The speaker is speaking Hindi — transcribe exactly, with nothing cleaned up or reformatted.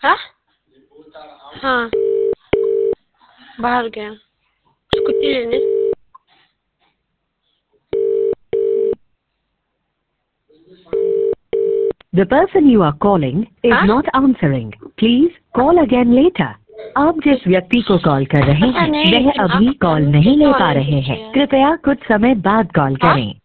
हाँ हाँ बाहर गया स्कूटी लेने। The person you are calling is हाँ? not answering. Please call again later. आप जिस व्यक्ति को कॉल कर रहे पता हैं नहीं वह लेकिन अभी आप कॉल हम नहीं ले कितना पा वाले रहे हैं। हैं? कृपया कुछ समय बाद कॉल हाँ? करें।